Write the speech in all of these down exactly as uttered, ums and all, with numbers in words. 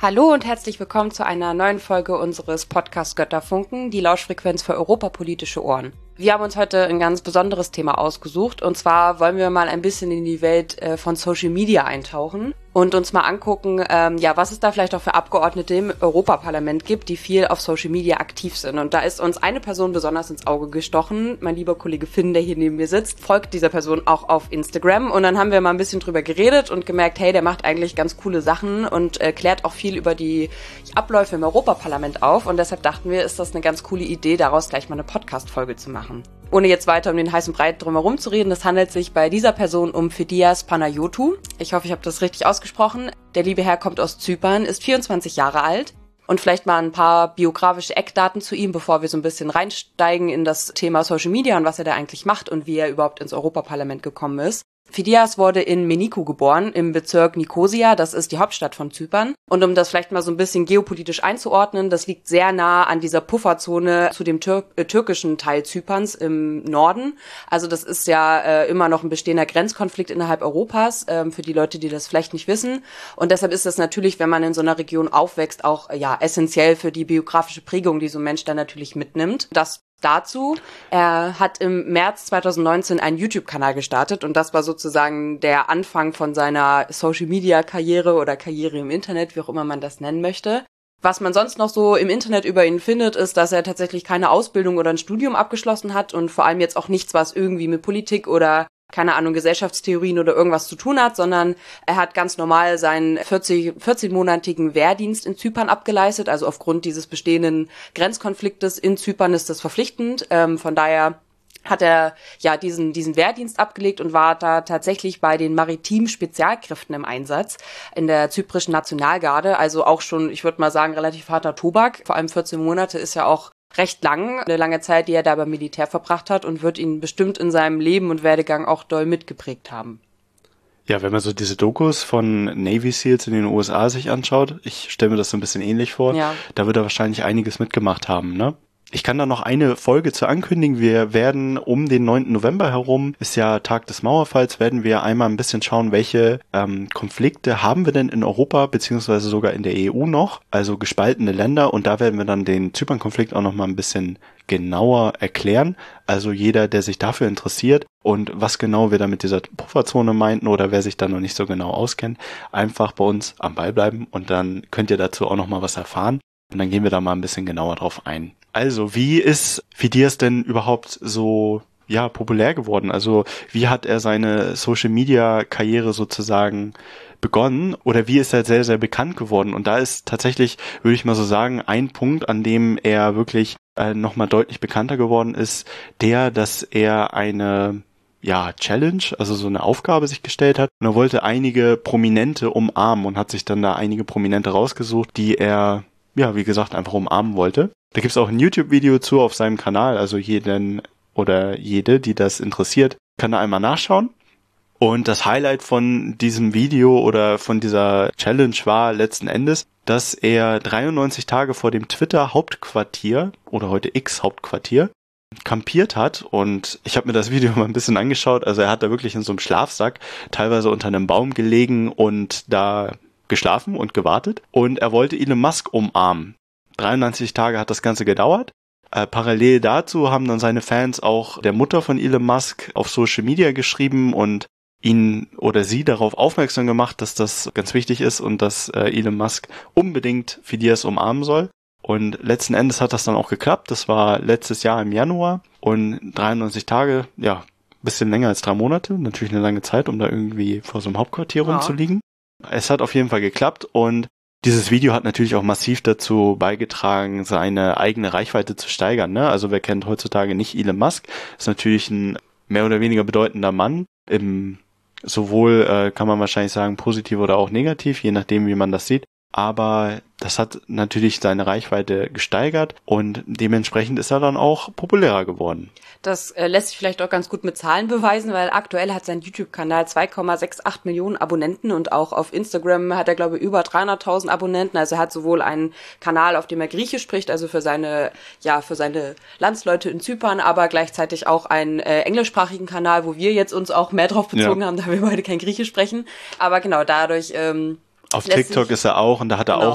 Hallo und herzlich willkommen zu einer neuen Folge unseres Podcasts Götterfunken, die Lauschfrequenz für europapolitische Ohren. Wir haben uns heute ein ganz besonderes Thema ausgesucht und zwar wollen wir mal ein bisschen in die Welt äh, von Social Media eintauchen und uns mal angucken, ähm, ja, was es da vielleicht auch für Abgeordnete im Europaparlament gibt, die viel auf Social Media aktiv sind. Und da ist uns eine Person besonders ins Auge gestochen. Mein lieber Kollege Finn, der hier neben mir sitzt, folgt dieser Person auch auf Instagram und dann haben wir mal ein bisschen drüber geredet und gemerkt, hey, der macht eigentlich ganz coole Sachen und äh, klärt auch viel über die Abläufe im Europaparlament auf und deshalb dachten wir, ist das eine ganz coole Idee, daraus gleich mal eine Podcast-Folge zu machen. Ohne jetzt weiter um den heißen Brei drumherum zu reden, es handelt sich bei dieser Person um Fidias Panayotou. Ich hoffe, ich habe das richtig ausgesprochen. Der liebe Herr kommt aus Zypern, ist vierundzwanzig Jahre alt. Und vielleicht mal ein paar biografische Eckdaten zu ihm, bevor wir so ein bisschen reinsteigen in das Thema Social Media und was er da eigentlich macht und wie er überhaupt ins Europaparlament gekommen ist. Fidias wurde in Menikou geboren, im Bezirk Nikosia, das ist die Hauptstadt von Zypern. Und um das vielleicht mal so ein bisschen geopolitisch einzuordnen, das liegt sehr nah an dieser Pufferzone zu dem Tür- äh, türkischen Teil Zyperns im Norden. Also das ist ja äh, immer noch ein bestehender Grenzkonflikt innerhalb Europas, äh, für die Leute, die das vielleicht nicht wissen. Und deshalb ist das natürlich, wenn man in so einer Region aufwächst, auch äh, ja essentiell für die biografische Prägung, die so ein Mensch dann natürlich mitnimmt. Das dazu. Er hat im März zweitausendneunzehn einen YouTube-Kanal gestartet und das war sozusagen der Anfang von seiner Social-Media-Karriere oder Karriere im Internet, wie auch immer man das nennen möchte. Was man sonst noch so im Internet über ihn findet, ist, dass er tatsächlich keine Ausbildung oder ein Studium abgeschlossen hat und vor allem jetzt auch nichts, was irgendwie mit Politik oder keine Ahnung, Gesellschaftstheorien oder irgendwas zu tun hat, sondern er hat ganz normal seinen vierzig, vierzehnmonatigen Wehrdienst in Zypern abgeleistet. Also aufgrund dieses bestehenden Grenzkonfliktes in Zypern ist das verpflichtend. Ähm, von daher hat er ja diesen diesen Wehrdienst abgelegt und war da tatsächlich bei den maritimen Spezialkräften im Einsatz in der zyprischen Nationalgarde. Also auch schon, ich würde mal sagen, relativ harter Tobak. Vor allem vierzehn Monate ist ja auch recht lang, eine lange Zeit, die er da beim Militär verbracht hat und wird ihn bestimmt in seinem Leben und Werdegang auch doll mitgeprägt haben. Ja, wenn man so diese Dokus von Navy Seals in den U S A sich anschaut, ich stelle mir das so ein bisschen ähnlich vor, ja. Da wird er wahrscheinlich einiges mitgemacht haben, ne? Ich kann da noch eine Folge zu ankündigen. Wir werden um den neunten November herum, ist ja Tag des Mauerfalls, werden wir einmal ein bisschen schauen, welche ähm, Konflikte haben wir denn in Europa, beziehungsweise sogar in der E U noch, also gespaltene Länder. Und da werden wir dann den Zypern-Konflikt auch noch mal ein bisschen genauer erklären. Also jeder, der sich dafür interessiert und was genau wir da mit dieser Pufferzone meinten oder wer sich da noch nicht so genau auskennt, einfach bei uns am Ball bleiben und dann könnt ihr dazu auch noch mal was erfahren. Und dann gehen wir da mal ein bisschen genauer drauf ein. Also, wie ist Fidias denn überhaupt so, ja, populär geworden? Also, wie hat er seine Social-Media-Karriere sozusagen begonnen? Oder wie ist er sehr, sehr bekannt geworden? Und da ist tatsächlich, würde ich mal so sagen, ein Punkt, an dem er wirklich äh, nochmal deutlich bekannter geworden ist, der, dass er eine ja, Challenge, also so eine Aufgabe sich gestellt hat. Und er wollte einige Prominente umarmen und hat sich dann da einige Prominente rausgesucht, die er, ja, wie gesagt, einfach umarmen wollte. Da gibt's auch ein YouTube-Video zu auf seinem Kanal, also jeden oder jede, die das interessiert, kann da einmal nachschauen. Und das Highlight von diesem Video oder von dieser Challenge war letzten Endes, dass er dreiundneunzig Tage vor dem Twitter-Hauptquartier oder heute X-Hauptquartier kampiert hat. Und ich habe mir das Video mal ein bisschen angeschaut. Also er hat da wirklich in so einem Schlafsack teilweise unter einem Baum gelegen und da geschlafen und gewartet. Und er wollte Elon Musk umarmen. dreiundneunzig Tage hat das Ganze gedauert. Äh, parallel dazu haben dann seine Fans auch der Mutter von Elon Musk auf Social Media geschrieben und ihn oder sie darauf aufmerksam gemacht, dass das ganz wichtig ist und dass äh, Elon Musk unbedingt Fidias umarmen soll. Und letzten Endes hat das dann auch geklappt. Das war letztes Jahr im Januar und dreiundneunzig Tage, ja, bisschen länger als drei Monate. Natürlich eine lange Zeit, um da irgendwie vor so einem Hauptquartier ja. rumzuliegen. Es hat auf jeden Fall geklappt und dieses Video hat natürlich auch massiv dazu beigetragen, seine eigene Reichweite zu steigern, ne? Also wer kennt heutzutage nicht Elon Musk, ist natürlich ein mehr oder weniger bedeutender Mann. Im sowohl äh, kann man wahrscheinlich sagen positiv oder auch negativ, je nachdem wie man das sieht. Aber das hat natürlich seine Reichweite gesteigert und dementsprechend ist er dann auch populärer geworden. Das äh, lässt sich vielleicht auch ganz gut mit Zahlen beweisen, weil aktuell hat sein YouTube-Kanal zwei Komma achtundsiebzig Millionen Abonnenten und auch auf Instagram hat er, glaube ich, über dreihunderttausend Abonnenten. Also er hat sowohl einen Kanal, auf dem er Griechisch spricht, also für seine, ja, für seine Landsleute in Zypern, aber gleichzeitig auch einen äh, englischsprachigen Kanal, wo wir jetzt uns auch mehr drauf bezogen ja. haben, da wir beide kein Griechisch sprechen. Aber genau, dadurch... Ähm, Auf TikTok ist er auch und da hat er genau. auch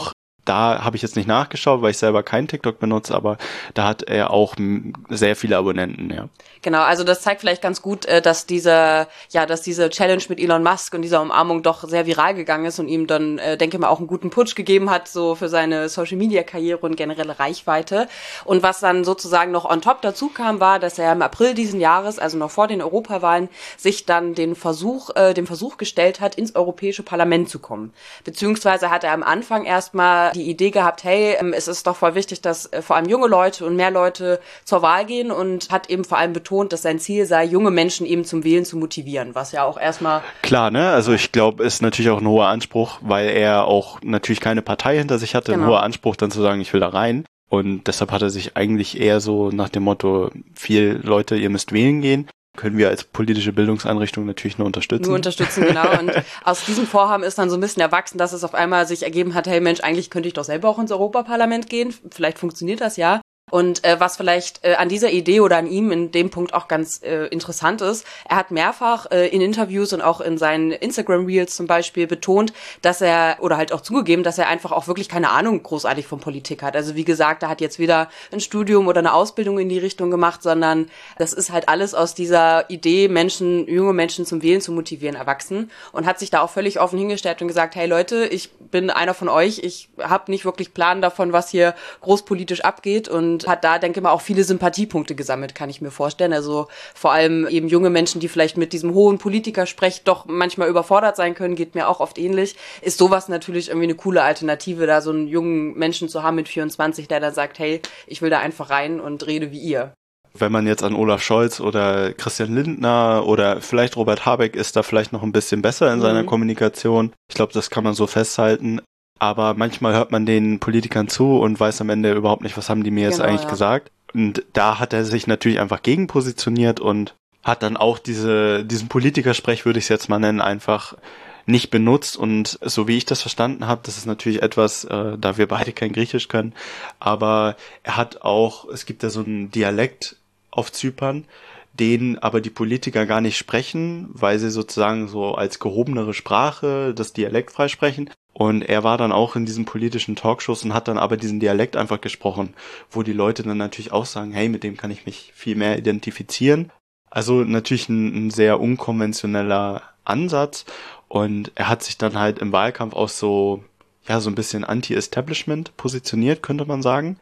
da habe ich jetzt nicht nachgeschaut, weil ich selber keinen TikTok benutze, aber da hat er auch sehr viele Abonnenten, ja. Genau, also das zeigt vielleicht ganz gut, dass diese, ja, dass diese Challenge mit Elon Musk und dieser Umarmung doch sehr viral gegangen ist und ihm dann, denke ich mal, auch einen guten Push gegeben hat, so für seine Social-Media-Karriere und generelle Reichweite. Und was dann sozusagen noch on top dazu kam, war, dass er im April diesen Jahres, also noch vor den Europawahlen, sich dann den Versuch, äh, dem Versuch gestellt hat, ins Europäische Parlament zu kommen. Beziehungsweise hat er am Anfang erstmal die Idee gehabt, hey, es ist doch voll wichtig, dass äh, vor allem junge Leute und mehr Leute zur Wahl gehen und hat eben vor allem betont, dass sein Ziel sei, junge Menschen eben zum Wählen zu motivieren, was ja auch erstmal... Klar, ne? Also ich glaube, ist natürlich auch ein hoher Anspruch, weil er auch natürlich keine Partei hinter sich hatte, genau. Ein hoher Anspruch dann zu sagen, ich will da rein. Und deshalb hat er sich eigentlich eher so nach dem Motto, viel Leute, ihr müsst wählen gehen. Können wir als politische Bildungseinrichtung natürlich nur unterstützen. Nur unterstützen, genau. Und aus diesem Vorhaben ist dann so ein bisschen erwachsen, dass es auf einmal sich ergeben hat, hey Mensch, eigentlich könnte ich doch selber auch ins Europaparlament gehen. Vielleicht funktioniert das ja. Und äh, was vielleicht äh, an dieser Idee oder an ihm in dem Punkt auch ganz äh, interessant ist, er hat mehrfach äh, in Interviews und auch in seinen Instagram-Reels zum Beispiel betont, dass er, oder halt auch zugegeben, dass er einfach auch wirklich keine Ahnung großartig von Politik hat. Also wie gesagt, er hat jetzt weder ein Studium oder eine Ausbildung in die Richtung gemacht, sondern das ist halt alles aus dieser Idee, Menschen, junge Menschen zum Wählen zu motivieren, erwachsen. Und hat sich da auch völlig offen hingestellt und gesagt, hey Leute, ich bin einer von euch, ich habe nicht wirklich Plan davon, was hier großpolitisch abgeht, und hat da, denke ich mal, auch viele Sympathiepunkte gesammelt, kann ich mir vorstellen. Also vor allem eben junge Menschen, die vielleicht mit diesem hohen Politikersprech doch manchmal überfordert sein können, geht mir auch oft ähnlich, ist sowas natürlich irgendwie eine coole Alternative, da so einen jungen Menschen zu haben mit vierundzwanzig, der dann sagt, hey, ich will da einfach rein und rede wie ihr. Wenn man jetzt an Olaf Scholz oder Christian Lindner oder vielleicht Robert Habeck ist da vielleicht noch ein bisschen besser in mhm. seiner Kommunikation. Ich glaube, das kann man so festhalten. Aber manchmal hört man den Politikern zu und weiß am Ende überhaupt nicht, was haben die mir genau, jetzt eigentlich ja. gesagt. Und da hat er sich natürlich einfach gegenpositioniert und hat dann auch diese diesen Politikersprech, würde ich es jetzt mal nennen, einfach nicht benutzt. Und so wie ich das verstanden habe, das ist natürlich etwas, äh, da wir beide kein Griechisch können, aber er hat auch, es gibt ja so einen Dialekt auf Zypern, den aber die Politiker gar nicht sprechen, weil sie sozusagen so als gehobenere Sprache das Dialekt freisprechen. Und er war dann auch in diesen politischen Talkshows und hat dann aber diesen Dialekt einfach gesprochen, wo die Leute dann natürlich auch sagen, hey, mit dem kann ich mich viel mehr identifizieren. Also natürlich ein, ein sehr unkonventioneller Ansatz. Und er hat sich dann halt im Wahlkampf auch so, ja, so ein bisschen Anti-Establishment positioniert, könnte man sagen.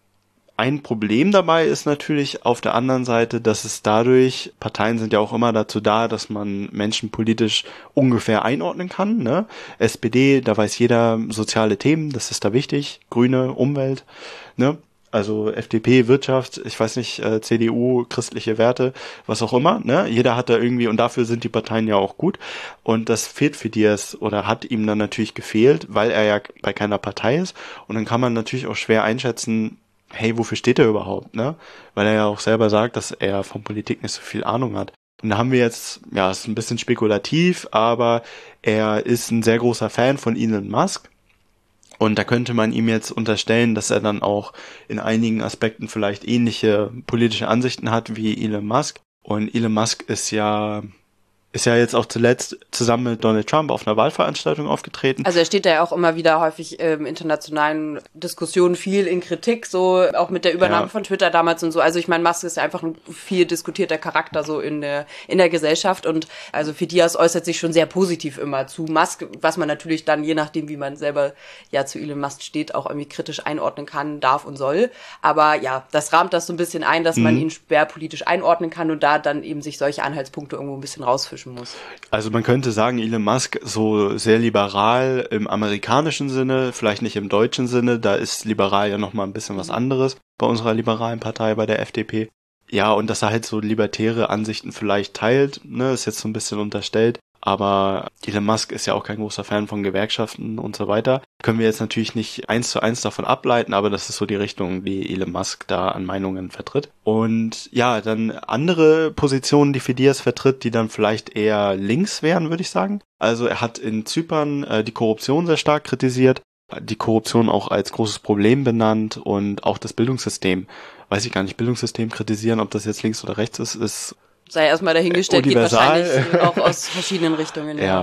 Ein Problem dabei ist natürlich auf der anderen Seite, dass es dadurch, Parteien sind ja auch immer dazu da, dass man Menschen politisch ungefähr einordnen kann, ne? S P D, da weiß jeder soziale Themen, das ist da wichtig, Grüne, Umwelt, ne? Also F D P, Wirtschaft, ich weiß nicht, äh, C D U, christliche Werte, was auch immer, ne? Jeder hat da irgendwie, und dafür sind die Parteien ja auch gut. Und das fehlt für Diaz oder hat ihm dann natürlich gefehlt, weil er ja bei keiner Partei ist. Und dann kann man natürlich auch schwer einschätzen, hey, wofür steht er überhaupt, ne? Weil er ja auch selber sagt, dass er von Politik nicht so viel Ahnung hat. Und da haben wir jetzt, ja, ist ein bisschen spekulativ, aber er ist ein sehr großer Fan von Elon Musk. Und da könnte man ihm jetzt unterstellen, dass er dann auch in einigen Aspekten vielleicht ähnliche politische Ansichten hat wie Elon Musk. Und Elon Musk ist ja... ist ja jetzt auch zuletzt zusammen mit Donald Trump auf einer Wahlveranstaltung aufgetreten. Also er steht da ja auch immer wieder häufig im ähm, internationalen Diskussionen viel in Kritik, so auch mit der Übernahme ja. von Twitter damals und so. Also ich meine, Musk ist ja einfach ein viel diskutierter Charakter so in der in der Gesellschaft, und also für Diaz äußert sich schon sehr positiv immer zu Musk, was man natürlich dann, je nachdem wie man selber ja zu Elon Musk steht, auch irgendwie kritisch einordnen kann, darf und soll. Aber ja, das rahmt das so ein bisschen ein, dass mhm. man ihn schwer politisch einordnen kann und da dann eben sich solche Anhaltspunkte irgendwo ein bisschen rausfischen muss. Also man könnte sagen, Elon Musk so sehr liberal im amerikanischen Sinne, vielleicht nicht im deutschen Sinne, da ist liberal ja nochmal ein bisschen was anderes bei unserer liberalen Partei, bei der F D P. Ja, und dass er halt so libertäre Ansichten vielleicht teilt, ne, ist jetzt so ein bisschen unterstellt. Aber Elon Musk ist ja auch kein großer Fan von Gewerkschaften und so weiter. Können wir jetzt natürlich nicht eins zu eins davon ableiten, aber das ist so die Richtung, die Elon Musk da an Meinungen vertritt. Und ja, dann andere Positionen, die für Diaz vertritt, die dann vielleicht eher links wären, würde ich sagen. Also er hat in Zypern äh, die Korruption sehr stark kritisiert, die Korruption auch als großes Problem benannt und auch das Bildungssystem. Weiß ich gar nicht, Bildungssystem kritisieren, ob das jetzt links oder rechts ist, ist sei erstmal dahingestellt, universal. Geht wahrscheinlich auch aus verschiedenen Richtungen. Ja. ja.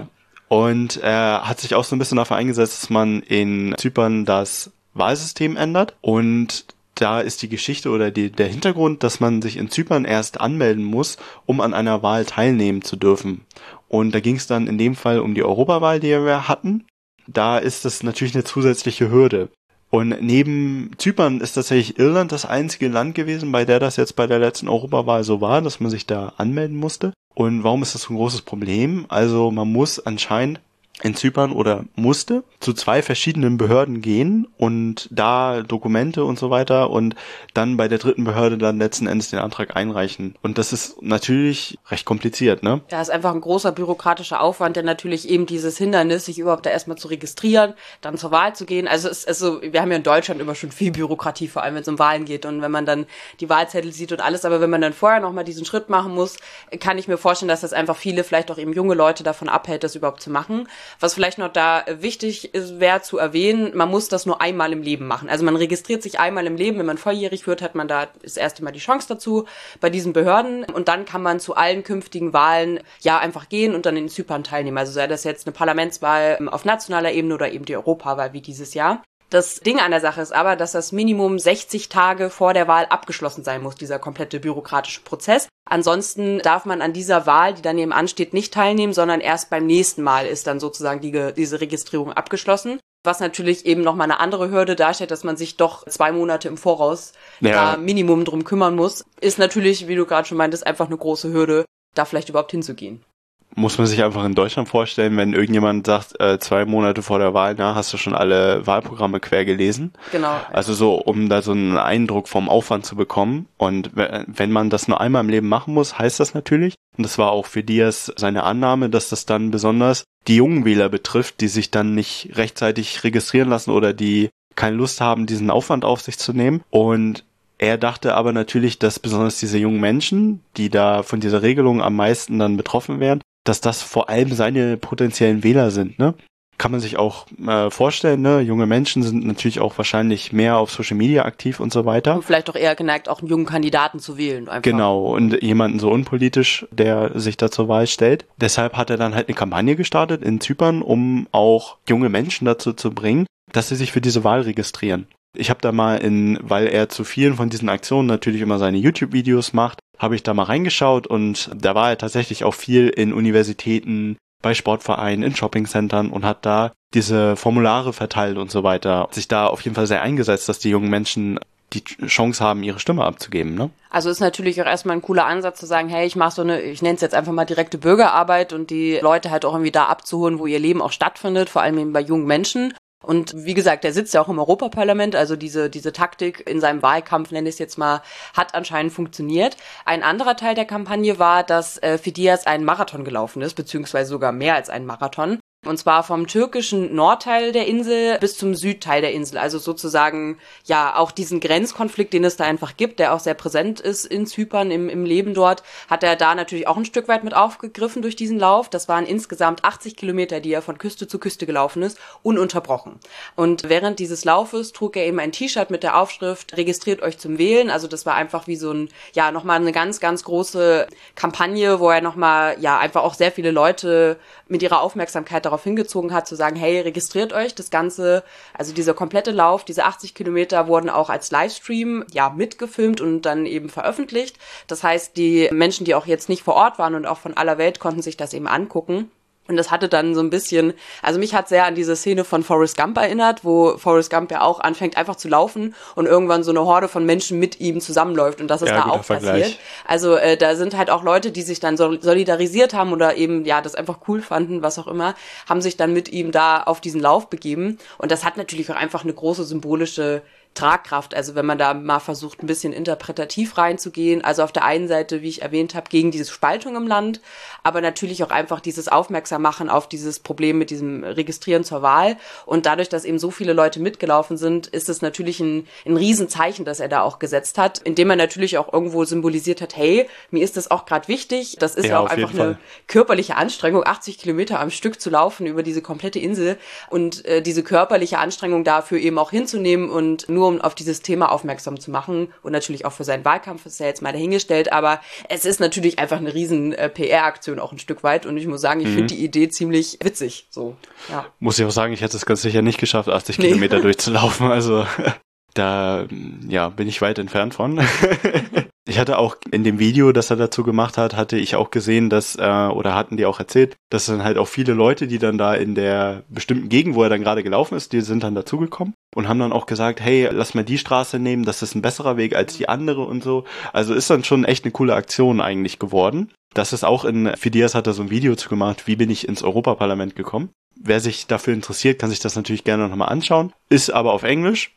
Und er hat sich auch so ein bisschen dafür eingesetzt, dass man in Zypern das Wahlsystem ändert. Und da ist die Geschichte oder die, der Hintergrund, dass man sich in Zypern erst anmelden muss, um an einer Wahl teilnehmen zu dürfen. Und da ging es dann in dem Fall um die Europawahl, die wir hatten. Da ist das natürlich eine zusätzliche Hürde. Und neben Zypern ist tatsächlich Irland das einzige Land gewesen, bei der das jetzt bei der letzten Europawahl so war, dass man sich da anmelden musste. Und warum ist das so ein großes Problem? Also man muss anscheinend in Zypern oder musste zu zwei verschiedenen Behörden gehen und da Dokumente und so weiter und dann bei der dritten Behörde dann letzten Endes den Antrag einreichen. Und das ist natürlich recht kompliziert, ne? Ja, ist einfach ein großer bürokratischer Aufwand, der natürlich eben dieses Hindernis, sich überhaupt da erstmal zu registrieren, dann zur Wahl zu gehen. Also es ist also, wir haben ja in Deutschland immer schon viel Bürokratie, vor allem wenn es um Wahlen geht und wenn man dann die Wahlzettel sieht und alles, aber wenn man dann vorher nochmal diesen Schritt machen muss, kann ich mir vorstellen, dass das einfach viele, vielleicht auch eben junge Leute davon abhält, das überhaupt zu machen. Was vielleicht noch da wichtig ist, wäre zu erwähnen, man muss das nur einmal im Leben machen. Also man registriert sich einmal im Leben, wenn man volljährig wird, hat man da das erste Mal die Chance dazu bei diesen Behörden und dann kann man zu allen künftigen Wahlen ja einfach gehen und dann in Zypern teilnehmen. Also sei das jetzt eine Parlamentswahl auf nationaler Ebene oder eben die Europawahl wie dieses Jahr. Das Ding an der Sache ist aber, dass das Minimum sechzig Tage vor der Wahl abgeschlossen sein muss, dieser komplette bürokratische Prozess. Ansonsten darf man an dieser Wahl, die dann eben ansteht, nicht teilnehmen, sondern erst beim nächsten Mal ist dann sozusagen die, diese Registrierung abgeschlossen. Was natürlich eben nochmal eine andere Hürde darstellt, dass man sich doch zwei Monate im Voraus ja. da Minimum drum kümmern muss, ist natürlich, wie du gerade schon meintest, einfach eine große Hürde, da vielleicht überhaupt hinzugehen. Muss man sich einfach in Deutschland vorstellen, wenn irgendjemand sagt, äh, zwei Monate vor der Wahl, na, hast du schon alle Wahlprogramme quer gelesen? Genau. Also so, um da so einen Eindruck vom Aufwand zu bekommen. Und wenn man das nur einmal im Leben machen muss, heißt das natürlich, und das war auch für Diaz seine Annahme, dass das dann besonders die jungen Wähler betrifft, die sich dann nicht rechtzeitig registrieren lassen oder die keine Lust haben, diesen Aufwand auf sich zu nehmen. Und er dachte aber natürlich, dass besonders diese jungen Menschen, die da von dieser Regelung am meisten dann betroffen werden, dass das vor allem seine potenziellen Wähler sind, ne? Kann man sich auch äh, vorstellen, ne? Junge Menschen sind natürlich auch wahrscheinlich mehr auf Social Media aktiv und so weiter. Und vielleicht auch eher geneigt, auch einen jungen Kandidaten zu wählen. Einfach. Genau, und jemanden so unpolitisch, der sich da zur Wahl stellt. Deshalb hat er dann halt eine Kampagne gestartet in Zypern, um auch junge Menschen dazu zu bringen, dass sie sich für diese Wahl registrieren. Ich habe da mal in, weil er zu vielen von diesen Aktionen natürlich immer seine YouTube-Videos macht, habe ich da mal reingeschaut und da war er tatsächlich auch viel in Universitäten, bei Sportvereinen, in Shoppingcentern und hat da diese Formulare verteilt und so weiter. Sich da auf jeden Fall sehr eingesetzt, dass die jungen Menschen die Chance haben, ihre Stimme abzugeben, ne? Also ist natürlich auch erstmal ein cooler Ansatz zu sagen, hey, ich mache so eine, ich nenne es jetzt einfach mal direkte Bürgerarbeit und die Leute halt auch irgendwie da abzuholen, wo ihr Leben auch stattfindet, vor allem eben bei jungen Menschen. Und wie gesagt, der sitzt ja auch im Europaparlament, also diese diese Taktik in seinem Wahlkampf, nenne ich es jetzt mal, hat anscheinend funktioniert. Ein anderer Teil der Kampagne war, dass äh, für Diaz ein Marathon gelaufen ist, beziehungsweise sogar mehr als ein Marathon. Und zwar vom türkischen Nordteil der Insel bis zum Südteil der Insel. Also sozusagen, ja, auch diesen Grenzkonflikt, den es da einfach gibt, der auch sehr präsent ist in Zypern, im, im Leben dort, hat er da natürlich auch ein Stück weit mit aufgegriffen durch diesen Lauf. Das waren insgesamt achtzig Kilometer, die er von Küste zu Küste gelaufen ist, ununterbrochen. Und während dieses Laufes trug er eben ein T-Shirt mit der Aufschrift, registriert euch zum Wählen. Also das war einfach wie so ein, ja, nochmal eine ganz, ganz große Kampagne, wo er nochmal, ja, einfach auch sehr viele Leute mit ihrer Aufmerksamkeit darauf hingezogen hat, zu sagen, hey, registriert euch. Das Ganze, also dieser komplette Lauf, diese achtzig Kilometer wurden auch als Livestream, ja, mitgefilmt und dann eben veröffentlicht. Das heißt, die Menschen, die auch jetzt nicht vor Ort waren und auch von aller Welt, konnten sich das eben angucken. Und das hatte dann so ein bisschen, also mich hat sehr an diese Szene von Forrest Gump erinnert, wo Forrest Gump ja auch anfängt einfach zu laufen und irgendwann so eine Horde von Menschen mit ihm zusammenläuft und das ist ja, da auch Vergleich. Passiert. Also äh, da sind halt auch Leute, die sich dann solidarisiert haben oder eben, ja, das einfach cool fanden, was auch immer, haben sich dann mit ihm da auf diesen Lauf begeben und das hat natürlich auch einfach eine große symbolische Tragkraft, also wenn man da mal versucht, ein bisschen interpretativ reinzugehen, also auf der einen Seite, wie ich erwähnt habe, gegen diese Spaltung im Land, aber natürlich auch einfach dieses Aufmerksammachen auf dieses Problem mit diesem Registrieren zur Wahl und dadurch, dass eben so viele Leute mitgelaufen sind, ist es natürlich ein, ein Riesenzeichen, das er da auch gesetzt hat, indem er natürlich auch irgendwo symbolisiert hat, hey, mir ist das auch gerade wichtig, das ist ja, ja auch einfach eine körperliche Anstrengung, achtzig Kilometer am Stück zu laufen über diese komplette Insel und äh, diese körperliche Anstrengung dafür eben auch hinzunehmen und nur nur um auf dieses Thema aufmerksam zu machen und natürlich auch für seinen Wahlkampf, ist ja jetzt mal dahingestellt, aber es ist natürlich einfach eine riesen äh, P R-Aktion auch ein Stück weit und ich muss sagen, ich mhm. finde die Idee ziemlich witzig. So, ja. Muss ich auch sagen, ich hätte es ganz sicher nicht geschafft, achtzig nee. Kilometer durchzulaufen, also da ja, bin ich weit entfernt von. Ich hatte auch in dem Video, das er dazu gemacht hat, hatte ich auch gesehen, dass, äh, oder hatten die auch erzählt, dass dann halt auch viele Leute, die dann da in der bestimmten Gegend, wo er dann gerade gelaufen ist, die sind dann dazugekommen und haben dann auch gesagt, hey, lass mal die Straße nehmen, das ist ein besserer Weg als die andere und so. Also ist dann schon echt eine coole Aktion eigentlich geworden. Das ist auch in, Fidias hat da so ein Video zu gemacht, wie bin ich ins Europaparlament gekommen. Wer sich dafür interessiert, kann sich das natürlich gerne nochmal anschauen. Ist aber auf Englisch,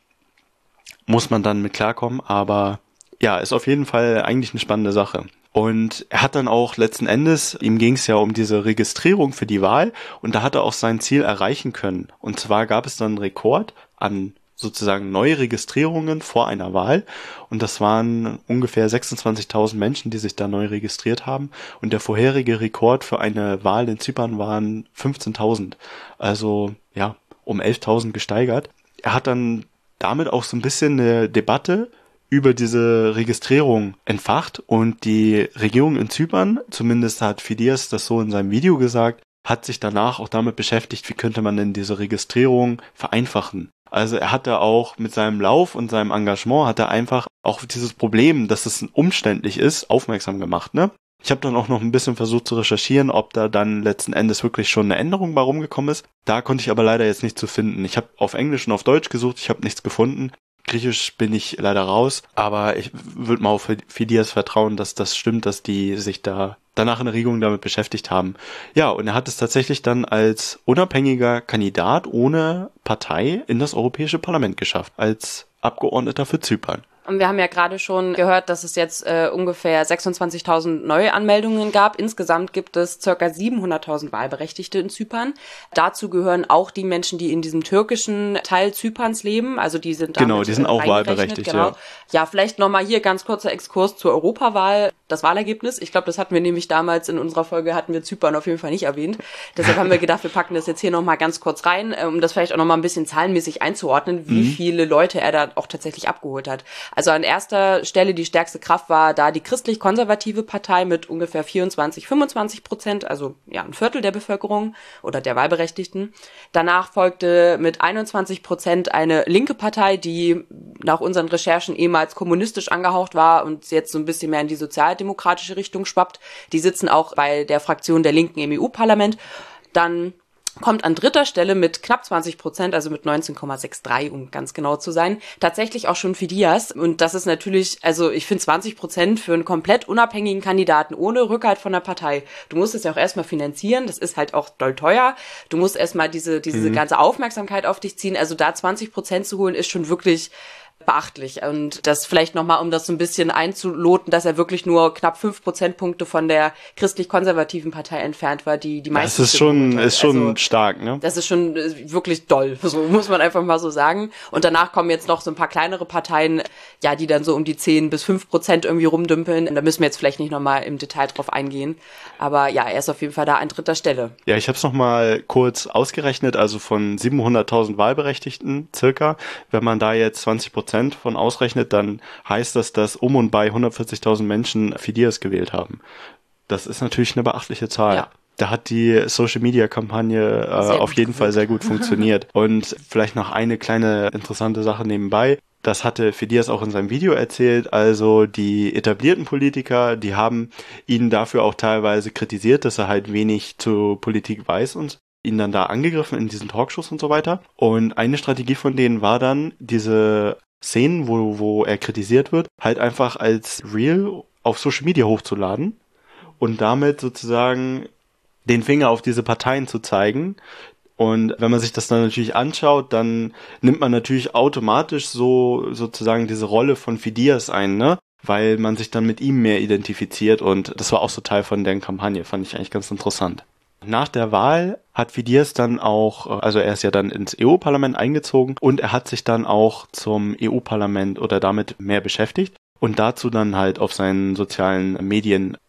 muss man dann mit klarkommen, aber ja, ist auf jeden Fall eigentlich eine spannende Sache. Und er hat dann auch letzten Endes, ihm ging es ja um diese Registrierung für die Wahl und da hat er auch sein Ziel erreichen können. Und zwar gab es dann einen Rekord an sozusagen Neuregistrierungen vor einer Wahl und das waren ungefähr sechsundzwanzigtausend Menschen, die sich da neu registriert haben und der vorherige Rekord für eine Wahl in Zypern waren fünfzehntausend. Also ja, um elftausend gesteigert. Er hat dann damit auch so ein bisschen eine Debatte über diese Registrierung entfacht und die Regierung in Zypern, zumindest hat Fidias das so in seinem Video gesagt, hat sich danach auch damit beschäftigt, wie könnte man denn diese Registrierung vereinfachen. Also er hat da auch mit seinem Lauf und seinem Engagement hat er einfach auch dieses Problem, dass es umständlich ist, aufmerksam gemacht, ne? Ich habe dann auch noch ein bisschen versucht zu recherchieren, ob da dann letzten Endes wirklich schon eine Änderung bei rumgekommen ist. Da konnte ich aber leider jetzt nicht zu finden. Ich habe auf Englisch und auf Deutsch gesucht, ich habe nichts gefunden. Griechisch bin ich leider raus, aber ich würde mal auf Fidias vertrauen, dass das stimmt, dass die sich da danach in der Regierung damit beschäftigt haben. Ja, und er hat es tatsächlich dann als unabhängiger Kandidat ohne Partei in das Europäische Parlament geschafft, als Abgeordneter für Zypern. Und wir haben ja gerade schon gehört, dass es jetzt äh, ungefähr sechsundzwanzigtausend Neuanmeldungen gab. Insgesamt gibt es ca. siebenhunderttausend Wahlberechtigte in Zypern. Dazu gehören auch die Menschen, die in diesem türkischen Teil Zyperns leben. Also die sind damit Genau, die sind auch wahlberechtigt. Genau. Ja, ja vielleicht nochmal hier ganz kurzer Exkurs zur Europawahl. Das Wahlergebnis, ich glaube, das hatten wir nämlich damals in unserer Folge, hatten wir Zypern auf jeden Fall nicht erwähnt. Deshalb haben wir gedacht, wir packen das jetzt hier nochmal ganz kurz rein, um das vielleicht auch nochmal ein bisschen zahlenmäßig einzuordnen, wie mhm. viele Leute er da auch tatsächlich abgeholt hat. Also an erster Stelle die stärkste Kraft war da die christlich-konservative Partei mit ungefähr vierundzwanzig, fünfundzwanzig Prozent, also ja ein Viertel der Bevölkerung oder der Wahlberechtigten. Danach folgte mit einundzwanzig Prozent eine linke Partei, die nach unseren Recherchen ehemals kommunistisch angehaucht war und jetzt so ein bisschen mehr in die sozialdemokratische Richtung schwappt. Die sitzen auch bei der Fraktion der Linken im E U-Parlament. Dann kommt an dritter Stelle mit knapp zwanzig Prozent, also mit neunzehn Komma dreiundsechzig, um ganz genau zu sein, tatsächlich auch schon Fidias. Und das ist natürlich, also ich finde zwanzig Prozent für einen komplett unabhängigen Kandidaten ohne Rückhalt von der Partei. Du musst es ja auch erstmal finanzieren, das ist halt auch doll teuer. Du musst erstmal diese, diese mhm. ganze Aufmerksamkeit auf dich ziehen. Also da zwanzig Prozent zu holen, ist schon wirklich beachtlich. Und das vielleicht nochmal, um das so ein bisschen einzuloten, dass er wirklich nur knapp fünf Prozentpunkte von der christlich-konservativen Partei entfernt war, die die meisten. Das ist schon, ist schon also, stark, ne? Das ist schon wirklich doll, so muss man einfach mal so sagen. Und danach kommen jetzt noch so ein paar kleinere Parteien, ja, die dann so um die zehn bis fünf Prozent irgendwie rumdümpeln. Da müssen wir jetzt vielleicht nicht nochmal im Detail drauf eingehen. Aber ja, er ist auf jeden Fall da an dritter Stelle. Ja, ich habe es nochmal kurz ausgerechnet, also von siebenhunderttausend Wahlberechtigten circa, wenn man da jetzt zwanzig Prozent von ausrechnet, dann heißt das, dass um und bei hundertvierzigtausend Menschen Fidias gewählt haben. Das ist natürlich eine beachtliche Zahl. Ja. Da hat die Social-Media-Kampagne äh, auf jeden Fall sehr gut funktioniert. Und vielleicht noch eine kleine interessante Sache nebenbei. Das hatte Fidias auch in seinem Video erzählt. Also die etablierten Politiker, die haben ihn dafür auch teilweise kritisiert, dass er halt wenig zur Politik weiß und ihn dann da angegriffen in diesen Talkshows und so weiter. Und eine Strategie von denen war dann, diese Szenen, wo, wo er kritisiert wird, halt einfach als Reel auf Social Media hochzuladen und damit sozusagen den Finger auf diese Parteien zu zeigen. Und wenn man sich das dann natürlich anschaut, dann nimmt man natürlich automatisch so sozusagen diese Rolle von Fidias ein, ne? Weil man sich dann mit ihm mehr identifiziert und das war auch so Teil von deren Kampagne, fand ich eigentlich ganz interessant. Nach der Wahl hat Fidias dann auch, also er ist ja dann ins E U-Parlament eingezogen und er hat sich dann auch zum E U-Parlament oder damit mehr beschäftigt und dazu dann halt auf seinen sozialen Medien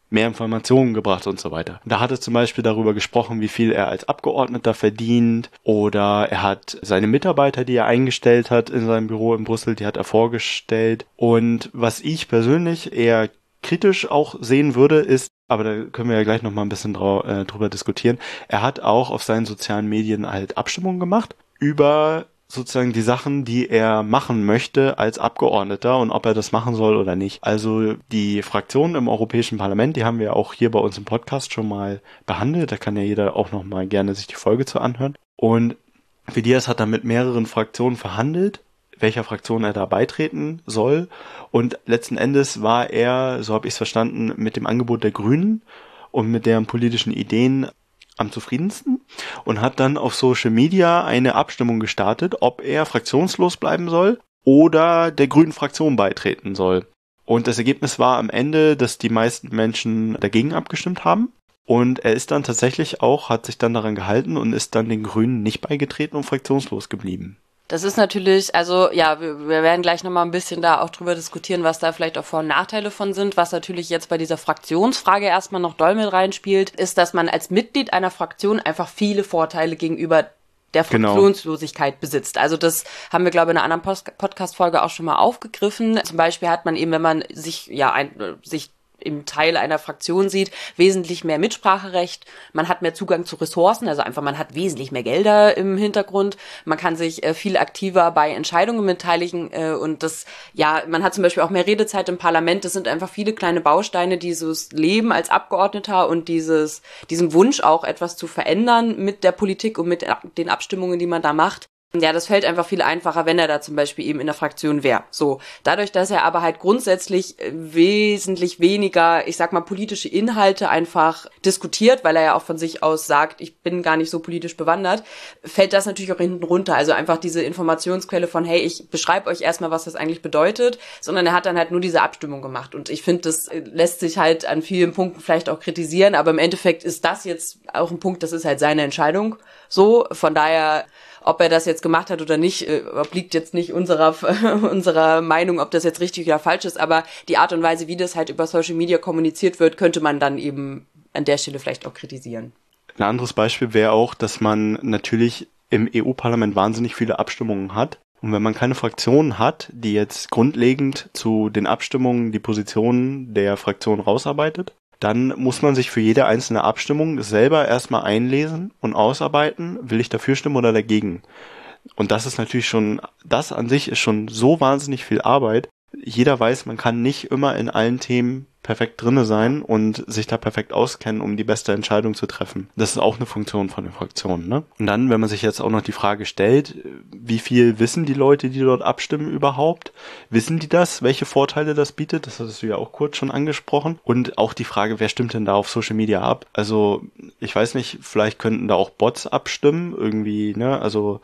mehr Informationen gebracht und so weiter. Da hat er zum Beispiel darüber gesprochen, wie viel er als Abgeordneter verdient, oder er hat seine Mitarbeiter, die er eingestellt hat in seinem Büro in Brüssel, die hat er vorgestellt. Und was ich persönlich eher kritisch auch sehen würde, ist, aber da können wir ja gleich noch mal ein bisschen drau- äh, drüber diskutieren, er hat auch auf seinen sozialen Medien halt Abstimmungen gemacht über sozusagen die Sachen, die er machen möchte als Abgeordneter und ob er das machen soll oder nicht. Also die Fraktionen im Europäischen Parlament, die haben wir auch hier bei uns im Podcast schon mal behandelt. Da kann ja jeder auch noch mal gerne sich die Folge zu anhören. Und Fidesz hat dann mit mehreren Fraktionen verhandelt, welcher Fraktion er da beitreten soll. Und letzten Endes war er, so habe ich es verstanden, mit dem Angebot der Grünen und mit deren politischen Ideen am zufriedensten und hat dann auf Social Media eine Abstimmung gestartet, ob er fraktionslos bleiben soll oder der grünen Fraktion beitreten soll. Und das Ergebnis war am Ende, dass die meisten Menschen dagegen abgestimmt haben. Und er ist dann tatsächlich auch, hat sich dann daran gehalten und ist dann den Grünen nicht beigetreten und fraktionslos geblieben. Das ist natürlich, also ja, wir, wir werden gleich nochmal ein bisschen da auch drüber diskutieren, was da vielleicht auch Vor- und Nachteile von sind. Was natürlich jetzt bei dieser Fraktionsfrage erstmal noch doll mit reinspielt, ist, dass man als Mitglied einer Fraktion einfach viele Vorteile gegenüber der Fraktionslosigkeit genau. besitzt. Also das haben wir, glaube ich, in einer anderen Post- Podcast-Folge auch schon mal aufgegriffen. Zum Beispiel hat man eben, wenn man sich, ja, ein, sich im Teil einer Fraktion sieht, wesentlich mehr Mitspracherecht, man hat mehr Zugang zu Ressourcen, also einfach man hat wesentlich mehr Gelder im Hintergrund, man kann sich äh, viel aktiver bei Entscheidungen beteiligen äh, und das, ja, man hat zum Beispiel auch mehr Redezeit im Parlament, das sind einfach viele kleine Bausteine, dieses Leben als Abgeordneter und dieses, diesen Wunsch auch etwas zu verändern mit der Politik und mit den Abstimmungen, die man da macht. Ja, das fällt einfach viel einfacher, wenn er da zum Beispiel eben in der Fraktion wäre. So, dadurch, dass er aber halt grundsätzlich wesentlich weniger, ich sag mal, politische Inhalte einfach diskutiert, weil er ja auch von sich aus sagt, ich bin gar nicht so politisch bewandert, fällt das natürlich auch hinten runter. Also einfach diese Informationsquelle von, hey, ich beschreibe euch erstmal, was das eigentlich bedeutet, sondern er hat dann halt nur diese Abstimmung gemacht. Und ich finde, das lässt sich halt an vielen Punkten vielleicht auch kritisieren, aber im Endeffekt ist das jetzt auch ein Punkt, das ist halt seine Entscheidung. So, von daher, ob er das jetzt gemacht hat oder nicht, obliegt jetzt nicht unserer unserer Meinung, ob das jetzt richtig oder falsch ist, aber die Art und Weise, wie das halt über Social Media kommuniziert wird, könnte man dann eben an der Stelle vielleicht auch kritisieren. Ein anderes Beispiel wäre auch, dass man natürlich im E U-Parlament wahnsinnig viele Abstimmungen hat. Und wenn man keine Fraktion hat, die jetzt grundlegend zu den Abstimmungen die Positionen der Fraktion rausarbeitet, dann muss man sich für jede einzelne Abstimmung selber erstmal einlesen und ausarbeiten, will ich dafür stimmen oder dagegen. Und das ist natürlich schon, das an sich ist schon so wahnsinnig viel Arbeit. Jeder weiß, man kann nicht immer in allen Themen perfekt drinne sein und sich da perfekt auskennen, um die beste Entscheidung zu treffen. Das ist auch eine Funktion von den Fraktionen, ne? Und dann, wenn man sich jetzt auch noch die Frage stellt, wie viel wissen die Leute, die dort abstimmen überhaupt? Wissen die das, welche Vorteile das bietet? Das hattest du ja auch kurz schon angesprochen. Und auch die Frage, wer stimmt denn da auf Social Media ab? Also, ich weiß nicht, vielleicht könnten da auch Bots abstimmen, irgendwie, ne? Also,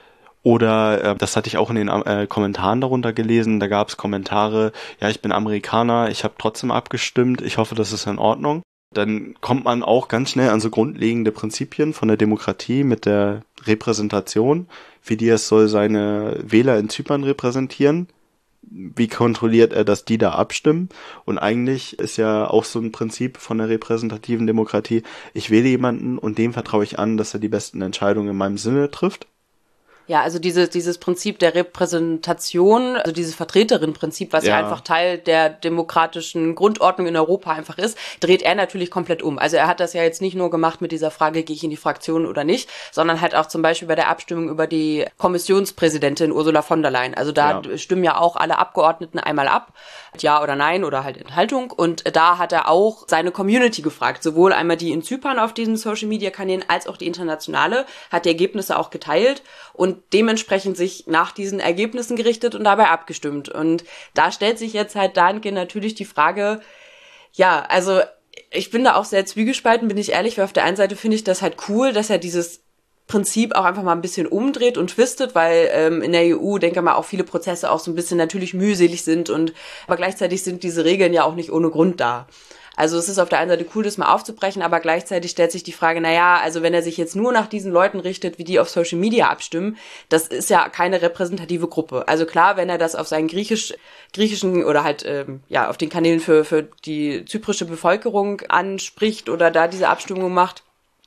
oder, äh, das hatte ich auch in den äh, Kommentaren darunter gelesen, da gab es Kommentare, ja, ich bin Amerikaner, ich habe trotzdem abgestimmt, ich hoffe, das ist in Ordnung. Dann kommt man auch ganz schnell an so grundlegende Prinzipien von der Demokratie mit der Repräsentation. Fidesz soll seine Wähler in Zypern repräsentieren. Wie kontrolliert er, dass die da abstimmen? Und eigentlich ist ja auch so ein Prinzip von der repräsentativen Demokratie, ich wähle jemanden und dem vertraue ich an, dass er die besten Entscheidungen in meinem Sinne trifft. Ja, also diese, dieses Prinzip der Repräsentation, also dieses Vertreterin-Prinzip, was ja. ja einfach Teil der demokratischen Grundordnung in Europa einfach ist, dreht er natürlich komplett um. Also er hat das ja jetzt nicht nur gemacht mit dieser Frage, gehe ich in die Fraktion oder nicht, sondern halt auch zum Beispiel bei der Abstimmung über die Kommissionspräsidentin Ursula von der Leyen. Also da ja. stimmen ja auch alle Abgeordneten einmal ab, ja oder nein oder halt Enthaltung. Und da hat er auch seine Community gefragt, sowohl einmal die in Zypern auf diesen Social-Media-Kanälen als auch die internationale, hat die Ergebnisse auch geteilt und dementsprechend sich nach diesen Ergebnissen gerichtet und dabei abgestimmt. Und da stellt sich jetzt halt dahingehend natürlich die Frage, ja, also ich bin da auch sehr zwiegespalten, bin ich ehrlich, weil auf der einen Seite finde ich das halt cool, dass er dieses Prinzip auch einfach mal ein bisschen umdreht und twistet, weil ähm, in der E U, denke mal, auch viele Prozesse auch so ein bisschen natürlich mühselig sind und aber gleichzeitig sind diese Regeln ja auch nicht ohne Grund da. Also es ist auf der einen Seite cool, das mal aufzubrechen, aber gleichzeitig stellt sich die Frage, naja, also wenn er sich jetzt nur nach diesen Leuten richtet, wie die auf Social Media abstimmen, das ist ja keine repräsentative Gruppe. Also klar, wenn er das auf seinen griechisch, griechischen oder halt ähm, ja auf den Kanälen für, für die zyprische Bevölkerung anspricht oder da diese Abstimmung macht,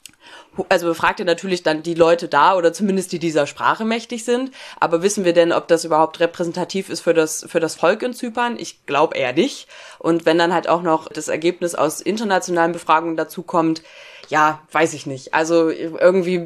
also befragt ihr natürlich dann die Leute da oder zumindest die dieser Sprache mächtig sind. Aber wissen wir denn, ob das überhaupt repräsentativ ist für das für das Volk in Zypern? Ich glaube eher nicht. Und wenn dann halt auch noch das Ergebnis aus internationalen Befragungen dazu kommt, ja, weiß ich nicht. Also irgendwie,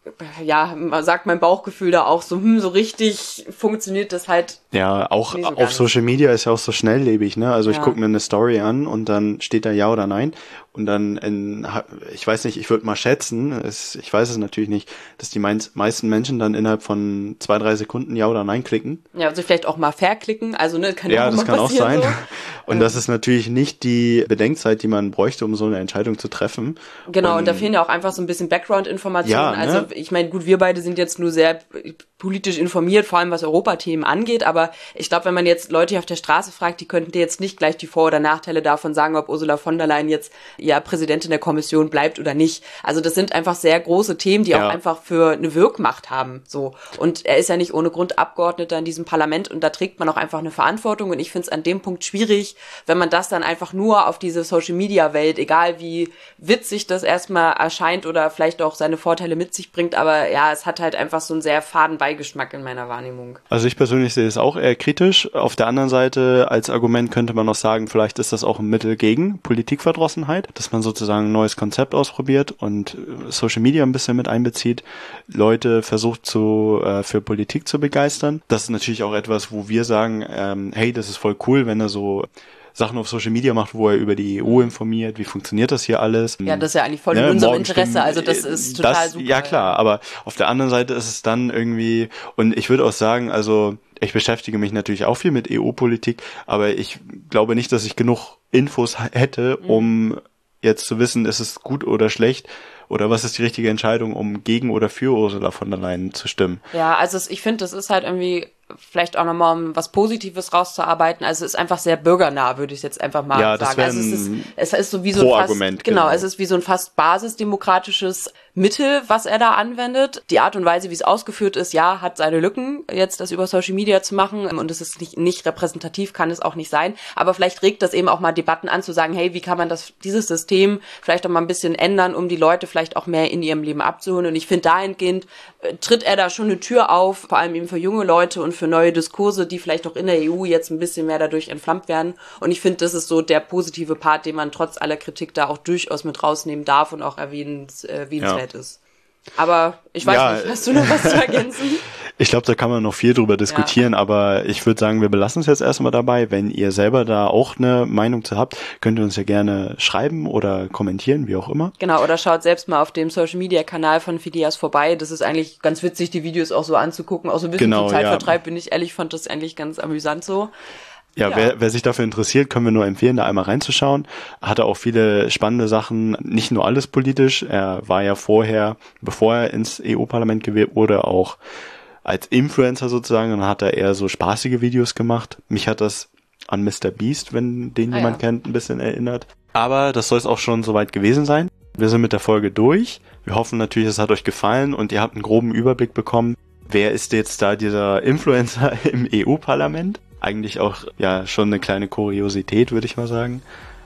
ja, sagt mein Bauchgefühl da auch so, hm, so richtig funktioniert das halt. Ja, auch so auf Social Media ist ja auch so schnelllebig, ne? Also ja. Ich gucke mir eine Story an und dann steht da ja oder nein. Und dann, in, ich weiß nicht, ich würde mal schätzen, es, ich weiß es natürlich nicht, dass die meisten Menschen dann innerhalb von zwei, drei Sekunden ja oder nein klicken. Ja, also vielleicht auch mal verklicken, also ne, kann ja, auch das mal kann auch sein. So. Und das ist natürlich nicht die Bedenkzeit, die man bräuchte, um so eine Entscheidung zu treffen. Genau, und, und da fehlen ja auch einfach so ein bisschen Background-Informationen. Ja, ne? Also ich meine, gut, wir beide sind jetzt nur sehr politisch informiert, vor allem was Europathemen angeht, aber ich glaube, wenn man jetzt Leute hier auf der Straße fragt, die könnten dir jetzt nicht gleich die Vor- oder Nachteile davon sagen, ob Ursula von der Leyen jetzt ja Präsidentin der Kommission bleibt oder nicht. Also das sind einfach sehr große Themen, die ja. auch einfach für eine Wirkmacht haben. So. Und er ist ja nicht ohne Grund Abgeordneter in diesem Parlament und da trägt man auch einfach eine Verantwortung und ich finde es an dem Punkt schwierig, wenn man das dann einfach nur auf diese Social-Media-Welt, egal wie witzig das erstmal erscheint oder vielleicht auch seine Vorteile mit sich bringt, aber ja, es hat halt einfach so einen sehr faden Beigeschmack in meiner Wahrnehmung. Also ich persönlich sehe es auch eher kritisch. Auf der anderen Seite, als Argument könnte man noch sagen, vielleicht ist das auch ein Mittel gegen Politikverdrossenheit, dass man sozusagen ein neues Konzept ausprobiert und Social Media ein bisschen mit einbezieht, Leute versucht zu äh, für Politik zu begeistern. Das ist natürlich auch etwas, wo wir sagen, ähm, hey, das ist voll cool, wenn er so Sachen auf Social Media macht, wo er über die E U informiert, wie funktioniert das hier alles. Ja, das ist ja eigentlich voll in ne, unserem Interesse, also das ist total das, super. Ja klar, aber auf der anderen Seite ist es dann irgendwie, und ich würde auch sagen, also ich beschäftige mich natürlich auch viel mit E U-Politik, aber ich glaube nicht, dass ich genug Infos hätte, um mhm. jetzt zu wissen, ist es gut oder schlecht, oder was ist die richtige Entscheidung, um gegen oder für Ursula von der Leyen zu stimmen? Ja, also ich finde, das ist halt irgendwie vielleicht auch nochmal, um was Positives rauszuarbeiten. Also es ist einfach sehr bürgernah, würde ich jetzt einfach mal ja, sagen. Das also es ist, es ist so wie so ein fast, genau, genau, es ist wie so ein fast basisdemokratisches Mittel, was er da anwendet. Die Art und Weise, wie es ausgeführt ist, ja, hat seine Lücken, jetzt das über Social Media zu machen. Und es ist nicht, nicht repräsentativ, kann es auch nicht sein. Aber vielleicht regt das eben auch mal Debatten an, zu sagen, hey, wie kann man das, dieses System vielleicht auch mal ein bisschen ändern, um die Leute vielleicht auch mehr in ihrem Leben abzuholen. Und ich finde, dahingehend äh, tritt er da schon eine Tür auf, vor allem eben für junge Leute und für neue Diskurse, die vielleicht auch in der E U jetzt ein bisschen mehr dadurch entflammt werden. Und ich finde, das ist so der positive Part, den man trotz aller Kritik da auch durchaus mit rausnehmen darf und auch erwähnens, erwähnenswert ja. ist. Aber ich weiß ja, nicht, hast du noch was zu ergänzen? Ich glaube, da kann man noch viel drüber diskutieren, ja. aber ich würde sagen, wir belassen es jetzt erstmal dabei. Wenn ihr selber da auch eine Meinung zu habt, könnt ihr uns ja gerne schreiben oder kommentieren, wie auch immer. Genau, oder schaut selbst mal auf dem Social-Media-Kanal von Fidias vorbei. Das ist eigentlich ganz witzig, die Videos auch so anzugucken, auch so ein bisschen genau, zum Zeitvertreib, ja. bin ich ehrlich, fand das eigentlich ganz amüsant so. Ja, ja. Wer, wer sich dafür interessiert, können wir nur empfehlen, da einmal reinzuschauen. Hatte auch viele spannende Sachen, nicht nur alles politisch. Er war ja vorher, bevor er ins E U-Parlament gewählt wurde, auch als Influencer sozusagen. Dann hat er eher so spaßige Videos gemacht. Mich hat das an Mister Beast, wenn den ah, jemand ja. kennt, ein bisschen erinnert. Aber das soll es auch schon soweit gewesen sein. Wir sind mit der Folge durch. Wir hoffen natürlich, es hat euch gefallen und ihr habt einen groben Überblick bekommen. Wer ist jetzt da dieser Influencer im E U-Parlament? Eigentlich auch ja schon eine kleine Kuriosität, würde ich mal sagen.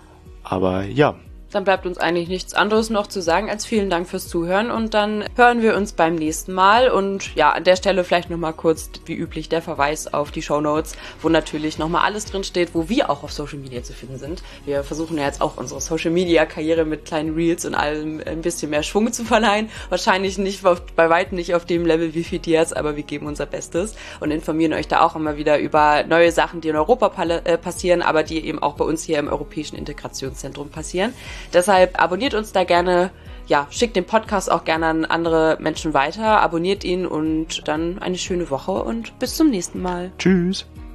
Aber ja. Dann bleibt uns eigentlich nichts anderes noch zu sagen als vielen Dank fürs Zuhören und dann hören wir uns beim nächsten Mal und ja, an der Stelle vielleicht nochmal kurz, wie üblich, der Verweis auf die Shownotes, wo natürlich nochmal alles drin steht, wo wir auch auf Social Media zu finden sind. Wir versuchen ja jetzt auch unsere Social Media Karriere mit kleinen Reels und allem ein bisschen mehr Schwung zu verleihen. Wahrscheinlich nicht auf, bei weitem nicht auf dem Level wie Fidias, aber wir geben unser Bestes und informieren euch da auch immer wieder über neue Sachen, die in Europa passieren, aber die eben auch bei uns hier im Europäischen Integrationszentrum passieren. Deshalb abonniert uns da gerne, ja, schickt den Podcast auch gerne an andere Menschen weiter, abonniert ihn und dann eine schöne Woche und bis zum nächsten Mal. Tschüss.